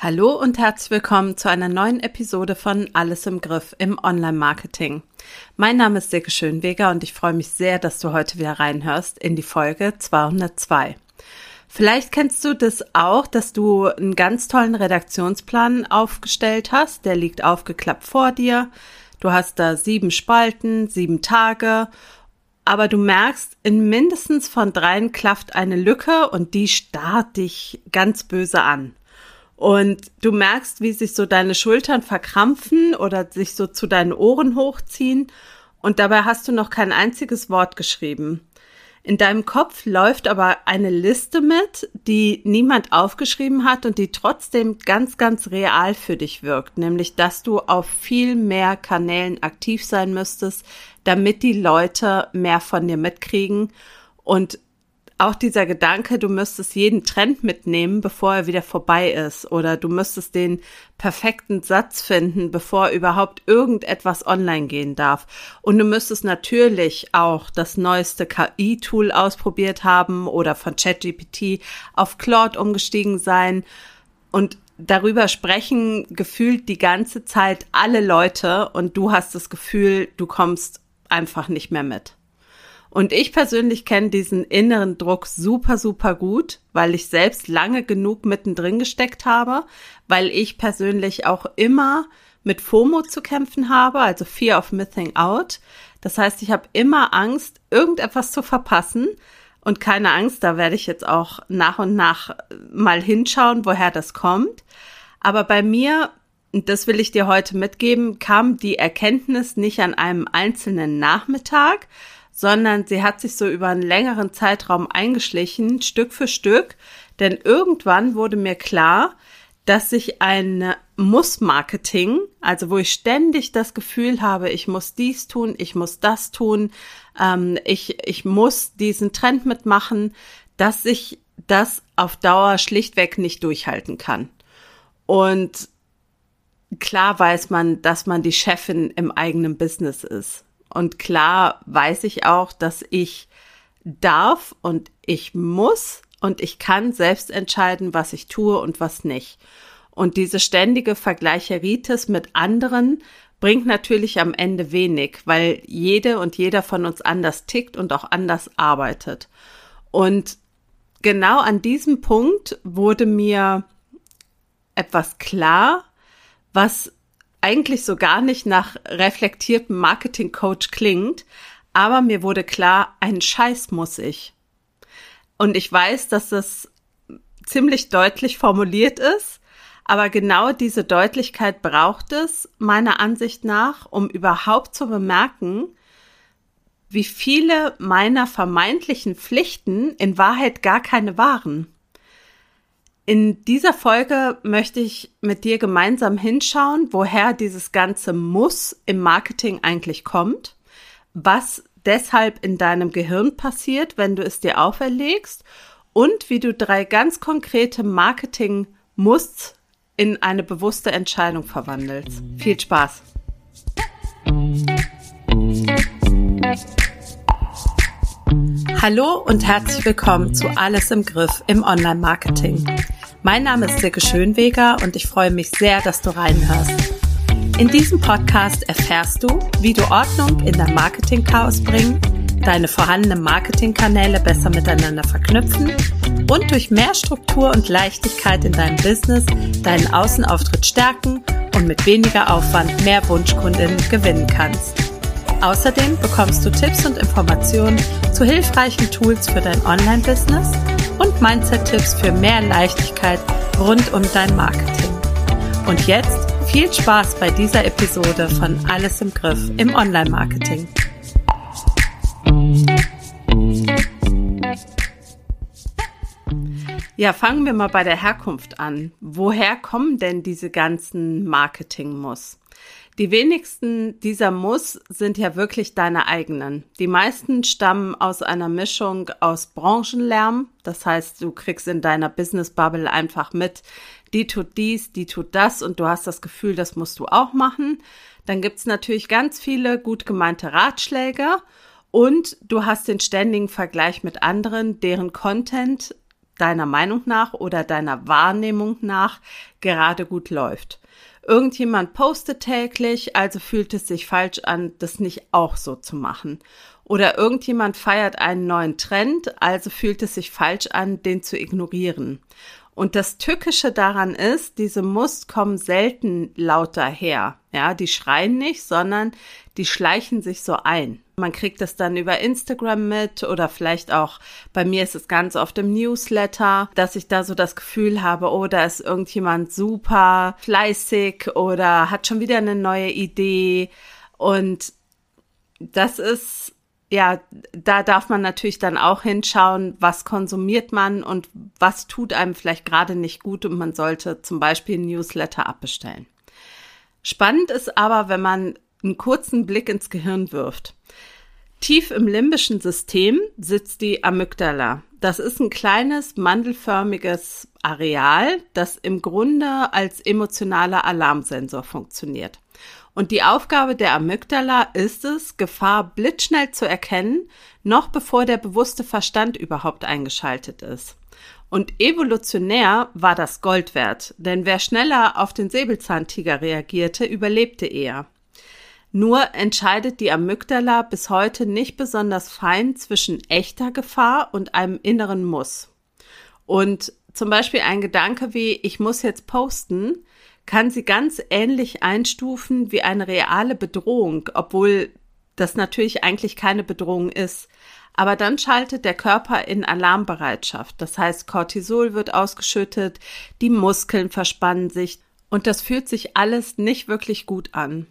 Hallo und herzlich willkommen zu einer neuen Episode von Alles im Griff im Online-Marketing. Mein Name ist Silke Schönweger und ich freue mich sehr, dass du heute wieder reinhörst in die Folge 202. Vielleicht kennst du das auch, dass du einen ganz tollen Redaktionsplan aufgestellt hast. Der liegt aufgeklappt vor dir. Du hast da 7 Spalten, 7 Tage. Aber du merkst, in mindestens von 3 klafft eine Lücke und die starrt dich ganz böse an. Und du merkst, wie sich so deine Schultern verkrampfen oder sich so zu deinen Ohren hochziehen und dabei hast du noch kein einziges Wort geschrieben. In deinem Kopf läuft aber eine Liste mit, die niemand aufgeschrieben hat und die trotzdem ganz, ganz real für dich wirkt, nämlich dass du auf viel mehr Kanälen aktiv sein müsstest, damit die Leute mehr von dir mitkriegen. Und auch dieser Gedanke, du müsstest jeden Trend mitnehmen, bevor er wieder vorbei ist, oder du müsstest den perfekten Satz finden, bevor überhaupt irgendetwas online gehen darf. Und du müsstest natürlich auch das neueste KI-Tool ausprobiert haben oder von ChatGPT auf Claude umgestiegen sein. Und darüber sprechen gefühlt die ganze Zeit alle Leute und du hast das Gefühl, du kommst einfach nicht mehr mit. Und ich persönlich kenne diesen inneren Druck super, super gut, weil ich selbst lange genug mittendrin gesteckt habe, weil ich persönlich auch immer mit FOMO zu kämpfen habe, also Fear of Missing Out. Das heißt, ich habe immer Angst, irgendetwas zu verpassen. Und keine Angst, da werde ich jetzt auch nach und nach mal hinschauen, woher das kommt. Aber bei mir, und das will ich dir heute mitgeben, kam die Erkenntnis nicht an einem einzelnen Nachmittag, sondern sie hat sich so über einen längeren Zeitraum eingeschlichen, Stück für Stück, denn irgendwann wurde mir klar, dass sich ein Muss-Marketing, also wo ich ständig das Gefühl habe, ich muss dies tun, ich muss das tun, ich muss diesen Trend mitmachen, dass ich das auf Dauer schlichtweg nicht durchhalten kann. Und klar weiß man, dass man die Chefin im eigenen Business ist. Und klar weiß ich auch, dass ich darf und ich muss und ich kann selbst entscheiden, was ich tue und was nicht. Und diese ständige Vergleicheritis mit anderen bringt natürlich am Ende wenig, weil jede und jeder von uns anders tickt und auch anders arbeitet. Und genau an diesem Punkt wurde mir etwas klar, was eigentlich so gar nicht nach reflektiertem Marketing-Coach klingt, aber mir wurde klar, einen Scheiß muss ich. Und ich weiß, dass das ziemlich deutlich formuliert ist, aber genau diese Deutlichkeit braucht es, meiner Ansicht nach, um überhaupt zu bemerken, wie viele meiner vermeintlichen Pflichten in Wahrheit gar keine waren. In dieser Folge möchte ich mit dir gemeinsam hinschauen, woher dieses ganze Muss im Marketing eigentlich kommt, was deshalb in deinem Gehirn passiert, wenn du es dir auferlegst und wie du 3 ganz konkrete Marketing-Muss in eine bewusste Entscheidung verwandelst. Viel Spaß! Hallo und herzlich willkommen zu Alles im Griff im Online-Marketing. Mein Name ist Silke Schönweger und ich freue mich sehr, dass du reinhörst. In diesem Podcast erfährst du, wie du Ordnung in dein Marketing-Chaos bringen, deine vorhandenen Marketingkanäle besser miteinander verknüpfen und durch mehr Struktur und Leichtigkeit in deinem Business deinen Außenauftritt stärken und mit weniger Aufwand mehr Wunschkundinnen gewinnen kannst. Außerdem bekommst du Tipps und Informationen zu hilfreichen Tools für dein Online-Business und Mindset-Tipps für mehr Leichtigkeit rund um dein Marketing. Und jetzt viel Spaß bei dieser Episode von Alles im Griff im Online-Marketing. Ja, fangen wir mal bei der Herkunft an. Woher kommen denn diese ganzen Marketing-Muss? Die wenigsten dieser Muss sind ja wirklich deine eigenen. Die meisten stammen aus einer Mischung aus Branchenlärm. Das heißt, du kriegst in deiner Business-Bubble einfach mit, die tut dies, die tut das und du hast das Gefühl, das musst du auch machen. Dann gibt's natürlich ganz viele gut gemeinte Ratschläge und du hast den ständigen Vergleich mit anderen, deren Content deiner Meinung nach oder deiner Wahrnehmung nach gerade gut läuft. Irgendjemand postet täglich, also fühlt es sich falsch an, das nicht auch so zu machen. Oder irgendjemand feiert einen neuen Trend, also fühlt es sich falsch an, den zu ignorieren. Und das Tückische daran ist, diese Muster kommen selten laut daher. Ja, die schreien nicht, sondern die schleichen sich so ein. Man kriegt das dann über Instagram mit oder vielleicht auch, bei mir ist es ganz oft im Newsletter, dass ich da so das Gefühl habe, oh, da ist irgendjemand super fleißig oder hat schon wieder eine neue Idee. Und das ist, ja, da darf man natürlich dann auch hinschauen, was konsumiert man und was tut einem vielleicht gerade nicht gut und man sollte zum Beispiel ein Newsletter abbestellen. Spannend ist aber, wenn man einen kurzen Blick ins Gehirn wirft. Tief im limbischen System sitzt die Amygdala. Das ist ein kleines, mandelförmiges Areal, das im Grunde als emotionaler Alarmsensor funktioniert. Und die Aufgabe der Amygdala ist es, Gefahr blitzschnell zu erkennen, noch bevor der bewusste Verstand überhaupt eingeschaltet ist. Und evolutionär war das Gold wert, denn wer schneller auf den Säbelzahntiger reagierte, überlebte eher. Nur entscheidet die Amygdala bis heute nicht besonders fein zwischen echter Gefahr und einem inneren Muss. Und zum Beispiel ein Gedanke wie, ich muss jetzt posten, kann sie ganz ähnlich einstufen wie eine reale Bedrohung, obwohl das natürlich eigentlich keine Bedrohung ist. Aber dann schaltet der Körper in Alarmbereitschaft. Das heißt, Cortisol wird ausgeschüttet, die Muskeln verspannen sich und das fühlt sich alles nicht wirklich gut an.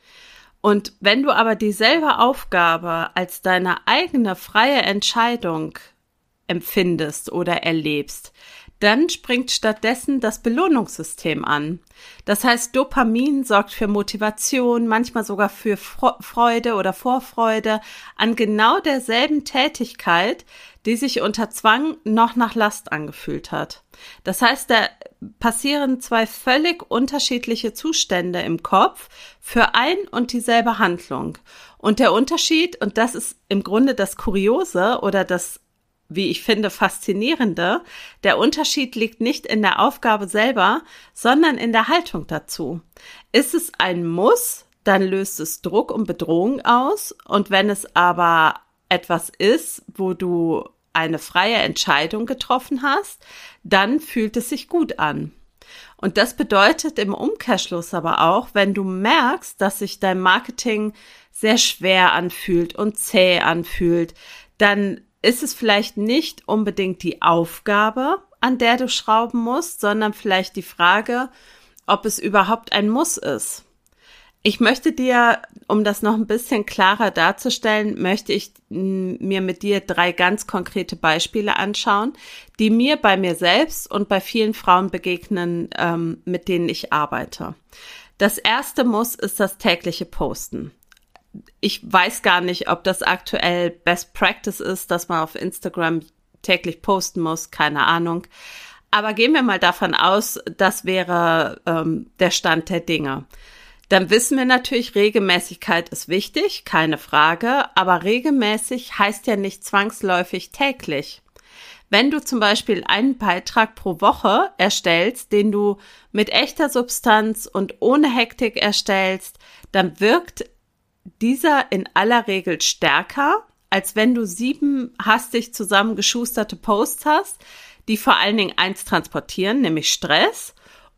Und wenn du aber dieselbe Aufgabe als deine eigene freie Entscheidung empfindest oder erlebst, dann springt stattdessen das Belohnungssystem an. Das heißt, Dopamin sorgt für Motivation, manchmal sogar für Freude oder Vorfreude an genau derselben Tätigkeit, die sich unter Zwang noch nach Last angefühlt hat. Das heißt, da passieren zwei völlig unterschiedliche Zustände im Kopf für ein und dieselbe Handlung. Und der Unterschied, und das ist im Grunde das Kuriose oder das, wie ich finde, Faszinierende, der Unterschied liegt nicht in der Aufgabe selber, sondern in der Haltung dazu. Ist es ein Muss, dann löst es Druck und Bedrohung aus. Und wenn es aber etwas ist, wo du eine freie Entscheidung getroffen hast, dann fühlt es sich gut an. Und das bedeutet im Umkehrschluss aber auch, wenn du merkst, dass sich dein Marketing sehr schwer anfühlt und zäh anfühlt, dann ist es vielleicht nicht unbedingt die Aufgabe, an der du schrauben musst, sondern vielleicht die Frage, ob es überhaupt ein Muss ist. Ich möchte dir, um das noch ein bisschen klarer darzustellen, möchte ich mir mit dir 3 ganz konkrete Beispiele anschauen, die mir bei mir selbst und bei vielen Frauen begegnen, mit denen ich arbeite. Das erste Muss ist das tägliche Posten. Ich weiß gar nicht, ob das aktuell Best Practice ist, dass man auf Instagram täglich posten muss, keine Ahnung. Aber gehen wir mal davon aus, das wäre der Stand der Dinge. Dann wissen wir natürlich, Regelmäßigkeit ist wichtig, keine Frage, aber regelmäßig heißt ja nicht zwangsläufig täglich. Wenn du zum Beispiel einen Beitrag pro Woche erstellst, den du mit echter Substanz und ohne Hektik erstellst, dann wirkt dieser in aller Regel stärker, als wenn du 7 hastig zusammengeschusterte Posts hast, die vor allen Dingen eins transportieren, nämlich Stress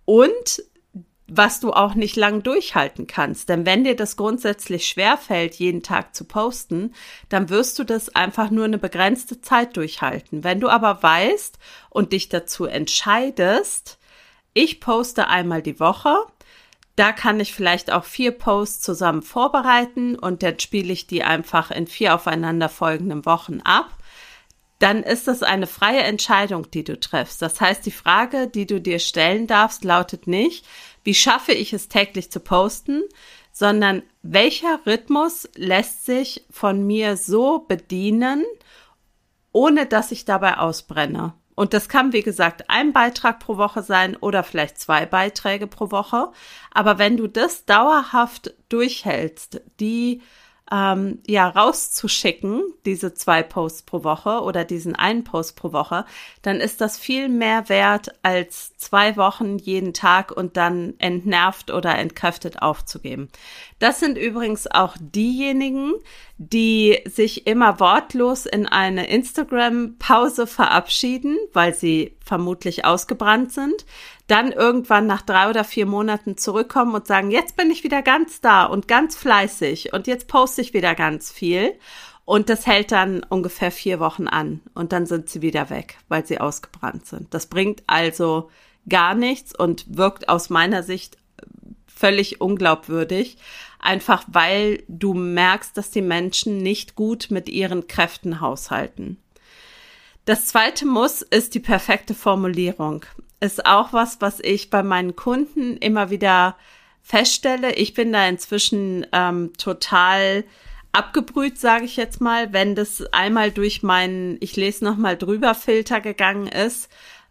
und was du auch nicht lang durchhalten kannst. Denn wenn dir das grundsätzlich schwerfällt, jeden Tag zu posten, dann wirst du das einfach nur eine begrenzte Zeit durchhalten. Wenn du aber weißt und dich dazu entscheidest, ich poste einmal die Woche, da kann ich vielleicht auch 4 Posts zusammen vorbereiten und dann spiele ich die einfach in 4 aufeinanderfolgenden Wochen ab, dann ist das eine freie Entscheidung, die du triffst. Das heißt, die Frage, die du dir stellen darfst, lautet nicht, wie schaffe ich es täglich zu posten, sondern welcher Rhythmus lässt sich von mir so bedienen, ohne dass ich dabei ausbrenne. Und das kann, wie gesagt, ein Beitrag pro Woche sein oder vielleicht 2 Beiträge pro Woche. Aber wenn du das dauerhaft durchhältst, die rauszuschicken, diese 2 Posts pro Woche oder diesen einen Post pro Woche, dann ist das viel mehr wert als 2 Wochen jeden Tag und dann entnervt oder entkräftet aufzugeben. Das sind übrigens auch diejenigen, die sich immer wortlos in eine Instagram-Pause verabschieden, weil sie vermutlich ausgebrannt sind, dann irgendwann nach 3 oder 4 Monaten zurückkommen und sagen, jetzt bin ich wieder ganz da und ganz fleißig und jetzt poste ich wieder ganz viel. Und das hält dann ungefähr 4 Wochen an und dann sind sie wieder weg, weil sie ausgebrannt sind. Das bringt also gar nichts und wirkt aus meiner Sicht völlig unglaubwürdig, einfach weil du merkst, dass die Menschen nicht gut mit ihren Kräften haushalten. Das zweite Muss ist die perfekte Formulierung. Ist auch was ich bei meinen Kunden immer wieder feststelle. Ich bin da inzwischen total abgebrüht, sage ich jetzt mal, wenn das einmal durch meinen Ich lese nochmal drüber Filter gegangen ist,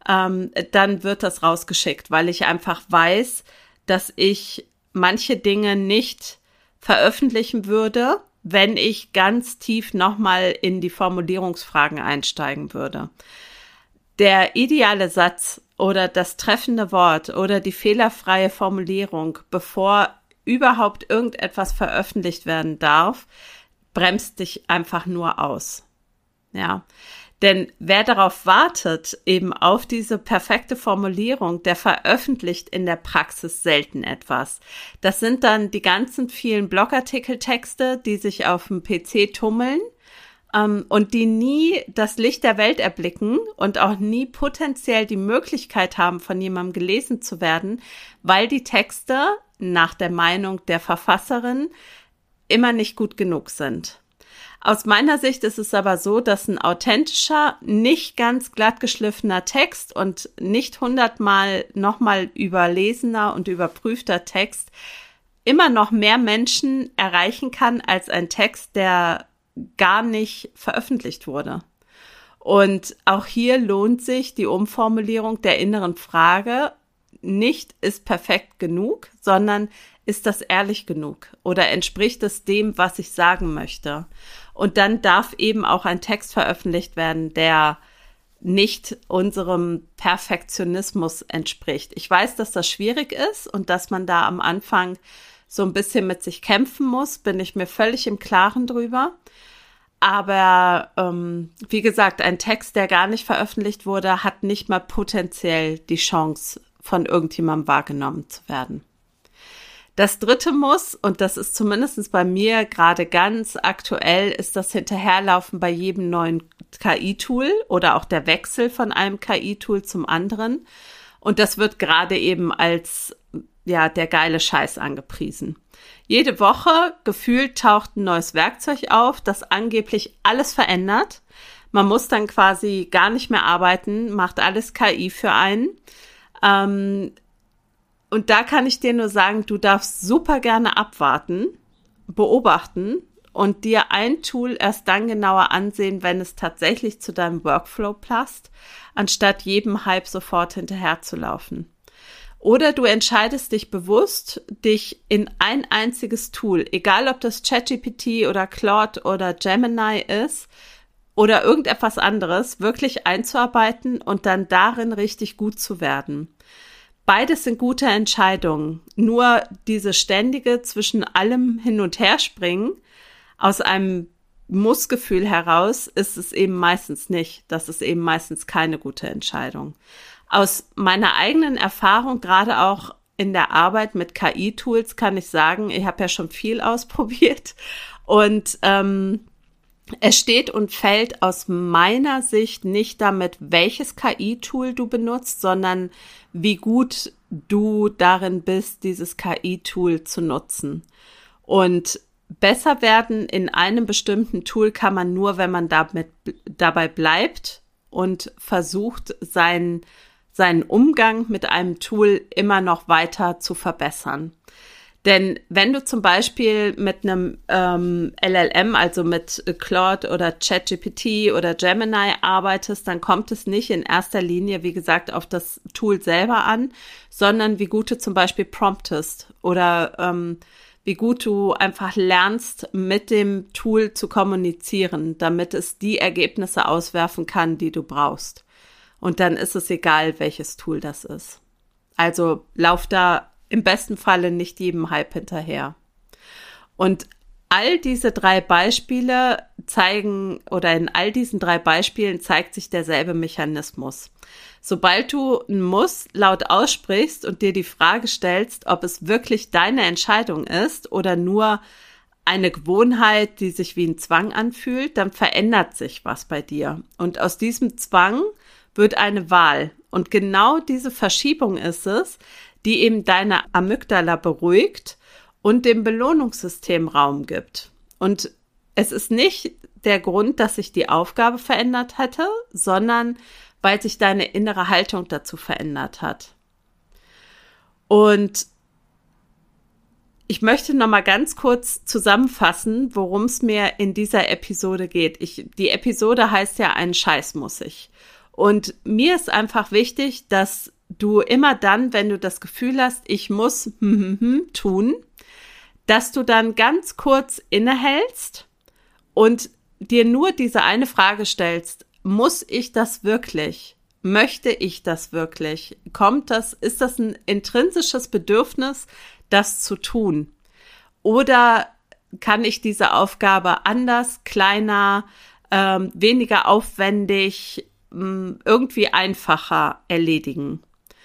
dann wird das rausgeschickt, weil ich einfach weiß, dass ich manche Dinge nicht veröffentlichen würde, wenn ich ganz tief nochmal in die Formulierungsfragen einsteigen würde. Der ideale Satz oder das treffende Wort oder die fehlerfreie Formulierung, bevor überhaupt irgendetwas veröffentlicht werden darf, bremst dich einfach nur aus. Ja, denn wer darauf wartet, eben auf diese perfekte Formulierung, der veröffentlicht in der Praxis selten etwas. Das sind dann die ganzen vielen Blogartikeltexte, die sich auf dem PC tummeln, und die nie das Licht der Welt erblicken und auch nie potenziell die Möglichkeit haben, von jemandem gelesen zu werden, weil die Texte nach der Meinung der Verfasserin immer nicht gut genug sind. Aus meiner Sicht ist es aber so, dass ein authentischer, nicht ganz glatt geschliffener Text und nicht 100-mal nochmal überlesener und überprüfter Text immer noch mehr Menschen erreichen kann als ein Text, der gar nicht veröffentlicht wurde. Und auch hier lohnt sich die Umformulierung der inneren Frage, nicht ist perfekt genug, sondern ist das ehrlich genug oder entspricht es dem, was ich sagen möchte? Und dann darf eben auch ein Text veröffentlicht werden, der nicht unserem Perfektionismus entspricht. Ich weiß, dass das schwierig ist und dass man da am Anfang so ein bisschen mit sich kämpfen muss, bin ich mir völlig im Klaren drüber. Aber wie gesagt, ein Text, der gar nicht veröffentlicht wurde, hat nicht mal potenziell die Chance, von irgendjemandem wahrgenommen zu werden. Das dritte Muss, und das ist zumindest bei mir gerade ganz aktuell, ist das Hinterherlaufen bei jedem neuen KI-Tool oder auch der Wechsel von einem KI-Tool zum anderen. Und das wird gerade eben als der geile Scheiß angepriesen. Jede Woche gefühlt taucht ein neues Werkzeug auf, das angeblich alles verändert. Man muss dann quasi gar nicht mehr arbeiten, macht alles KI für einen. Und da kann ich dir nur sagen, du darfst super gerne abwarten, beobachten und dir ein Tool erst dann genauer ansehen, wenn es tatsächlich zu deinem Workflow passt, anstatt jedem Hype sofort hinterherzulaufen. Oder du entscheidest dich bewusst, dich in ein einziges Tool, egal ob das ChatGPT oder Claude oder Gemini ist oder irgendetwas anderes, wirklich einzuarbeiten und dann darin richtig gut zu werden. Beides sind gute Entscheidungen. Nur diese ständige zwischen allem hin und her springen, aus einem Mussgefühl heraus, ist es eben meistens nicht. Das ist eben meistens keine gute Entscheidung. Aus meiner eigenen Erfahrung, gerade auch in der Arbeit mit KI-Tools, kann ich sagen, ich habe ja schon viel ausprobiert und es steht und fällt aus meiner Sicht nicht damit, welches KI-Tool du benutzt, sondern wie gut du darin bist, dieses KI-Tool zu nutzen. Und besser werden in einem bestimmten Tool kann man nur, wenn man dabei bleibt und versucht, seinen Umgang mit einem Tool immer noch weiter zu verbessern. Denn wenn du zum Beispiel mit einem LLM, also mit Claude oder ChatGPT oder Gemini arbeitest, dann kommt es nicht in erster Linie, wie gesagt, auf das Tool selber an, sondern wie gut du zum Beispiel promptest oder wie gut du einfach lernst, mit dem Tool zu kommunizieren, damit es die Ergebnisse auswerfen kann, die du brauchst. Und dann ist es egal, welches Tool das ist. Also lauf da im besten Falle nicht jedem Hype hinterher. Und all diese 3 Beispiele zeigen, oder in all diesen 3 Beispielen zeigt sich derselbe Mechanismus. Sobald du ein Muss laut aussprichst und dir die Frage stellst, ob es wirklich deine Entscheidung ist oder nur eine Gewohnheit, die sich wie ein Zwang anfühlt, dann verändert sich was bei dir. Und aus diesem Zwang wird eine Wahl. Und genau diese Verschiebung ist es, die eben deine Amygdala beruhigt und dem Belohnungssystem Raum gibt. Und es ist nicht der Grund, dass sich die Aufgabe verändert hätte, sondern weil sich deine innere Haltung dazu verändert hat. Und ich möchte noch mal ganz kurz zusammenfassen, worum es mir in dieser Episode geht. Die Episode heißt ja, einen Scheiß muss ich. Und mir ist einfach wichtig, dass du immer dann, wenn du das Gefühl hast, ich muss tun, dass du dann ganz kurz innehältst und dir nur diese eine Frage stellst: Muss ich das wirklich? Möchte ich das wirklich? Ist das ein intrinsisches Bedürfnis, das zu tun? Oder kann ich diese Aufgabe anders, kleiner, weniger aufwendig, irgendwie einfacher erledigen?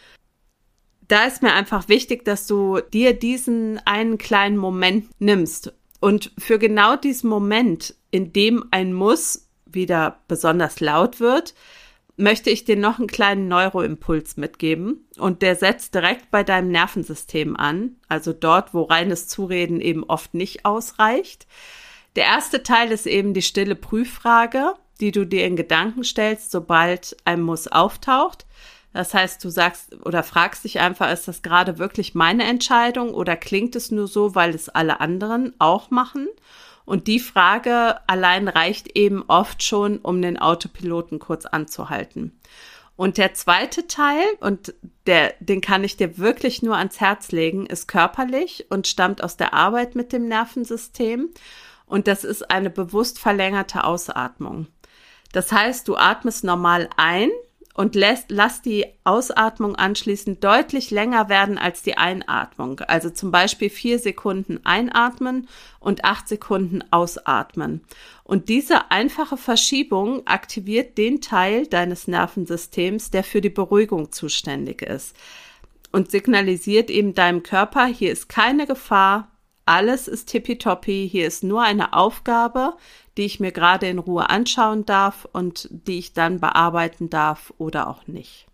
Da ist mir einfach wichtig, dass du dir diesen einen kleinen Moment nimmst. Und für genau diesen Moment, in dem ein Muss wieder besonders laut wird, möchte ich dir noch einen kleinen Neuroimpuls mitgeben. Und der setzt direkt bei deinem Nervensystem an, also dort, wo reines Zureden eben oft nicht ausreicht. Der erste Teil ist eben die stille Prüffrage, die du dir in Gedanken stellst, sobald ein Muss auftaucht. Das heißt, du sagst oder fragst dich einfach, ist das gerade wirklich meine Entscheidung oder klingt es nur so, weil es alle anderen auch machen? Und die Frage allein reicht eben oft schon, um den Autopiloten kurz anzuhalten. Und der zweite Teil, und den kann ich dir wirklich nur ans Herz legen, ist körperlich und stammt aus der Arbeit mit dem Nervensystem. Und das ist eine bewusst verlängerte Ausatmung. Das heißt, du atmest normal ein und lass die Ausatmung anschließend deutlich länger werden als die Einatmung. Also zum Beispiel 4 Sekunden einatmen und 8 Sekunden ausatmen. Und diese einfache Verschiebung aktiviert den Teil deines Nervensystems, der für die Beruhigung zuständig ist. Und signalisiert eben deinem Körper, hier ist keine Gefahr, alles ist tippitoppi, hier ist nur eine Aufgabe, die ich mir gerade in Ruhe anschauen darf und die ich dann bearbeiten darf oder auch nicht.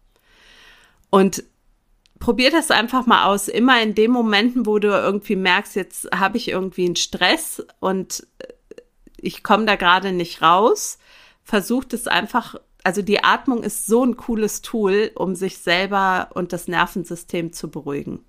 Und probier das einfach mal aus, immer in den Momenten, wo du irgendwie merkst, jetzt habe ich irgendwie einen Stress und ich komme da gerade nicht raus, versuch das einfach, also die Atmung ist so ein cooles Tool, um sich selber und das Nervensystem zu beruhigen.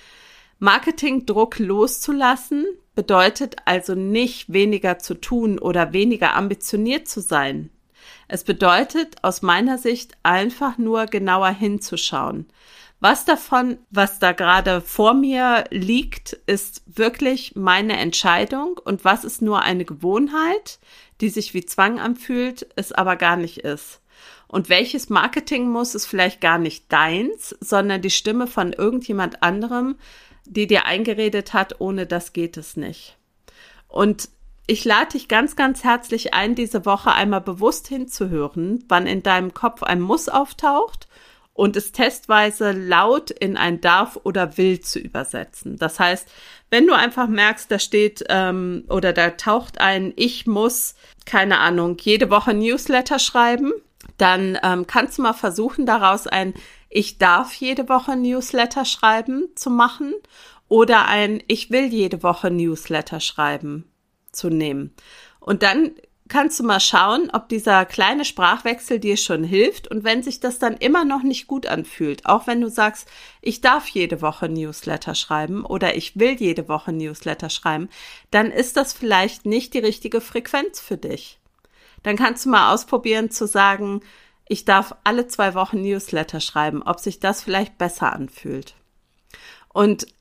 Marketingdruck loszulassen bedeutet also nicht weniger zu tun oder weniger ambitioniert zu sein. Es bedeutet aus meiner Sicht einfach nur genauer hinzuschauen. Was davon, was da gerade vor mir liegt, ist wirklich meine Entscheidung und was ist nur eine Gewohnheit, die sich wie Zwang anfühlt, es aber gar nicht ist. Und welches Marketing muss, ist vielleicht gar nicht deins, sondern die Stimme von irgendjemand anderem, die dir eingeredet hat, ohne das geht es nicht. Und ich lade dich ganz, ganz herzlich ein, diese Woche einmal bewusst hinzuhören, wann in deinem Kopf ein Muss auftaucht und es testweise laut in ein darf oder will zu übersetzen. Das heißt, wenn du einfach merkst, da steht oder da taucht ein ich muss, keine Ahnung, jede Woche Newsletter schreiben, dann kannst du mal versuchen, daraus ein ich darf jede Woche Newsletter schreiben zu machen oder ein ich will jede Woche Newsletter schreiben zu nehmen. Und dann kannst du mal schauen, ob dieser kleine Sprachwechsel dir schon hilft und wenn sich das dann immer noch nicht gut anfühlt, auch wenn du sagst, ich darf jede Woche Newsletter schreiben oder ich will jede Woche Newsletter schreiben, dann ist das vielleicht nicht die richtige Frequenz für dich. Dann kannst du mal ausprobieren zu sagen, ich darf alle 2 Wochen Newsletter schreiben, ob sich das vielleicht besser anfühlt. Und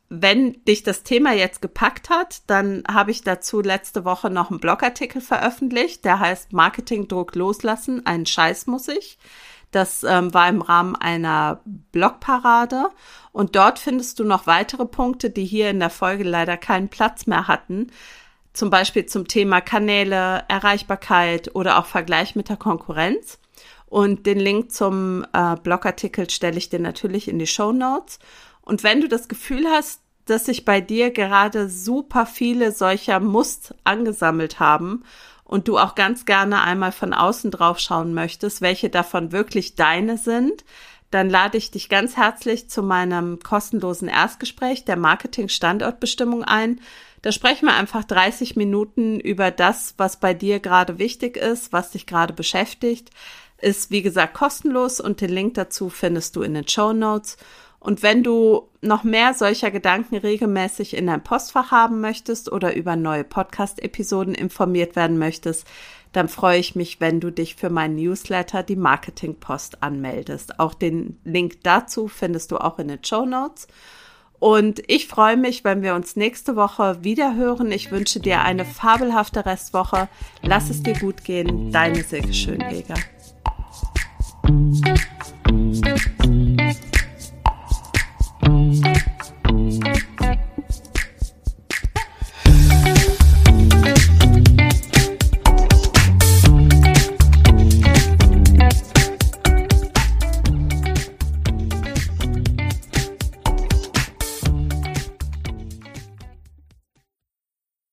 wenn dich das Thema jetzt gepackt hat, dann habe ich dazu letzte Woche noch einen Blogartikel veröffentlicht, der heißt Marketingdruck loslassen, einen Scheiß muss ich. Das war im Rahmen einer Blogparade und dort findest du noch weitere Punkte, die hier in der Folge leider keinen Platz mehr hatten. Zum Beispiel zum Thema Kanäle, Erreichbarkeit oder auch Vergleich mit der Konkurrenz. Und den Link zum Blogartikel stelle ich dir natürlich in die Shownotes. Und wenn du das Gefühl hast, dass sich bei dir gerade super viele solcher Must angesammelt haben und du auch ganz gerne einmal von außen drauf schauen möchtest, welche davon wirklich deine sind, dann lade ich dich ganz herzlich zu meinem kostenlosen Erstgespräch der Marketing-Standortbestimmung ein. Da sprechen wir einfach 30 Minuten über das, was bei dir gerade wichtig ist, was dich gerade beschäftigt. Ist, wie gesagt, kostenlos und den Link dazu findest du in den Shownotes. Und wenn du noch mehr solcher Gedanken regelmäßig in deinem Postfach haben möchtest oder über neue Podcast-Episoden informiert werden möchtest, dann freue ich mich, wenn du dich für meinen Newsletter, die Marketingpost, anmeldest. Auch den Link dazu findest du auch in den Shownotes. Und ich freue mich, wenn wir uns nächste Woche wieder hören. Ich wünsche dir eine fabelhafte Restwoche. Lass es dir gut gehen. Deine Silke Schönweger.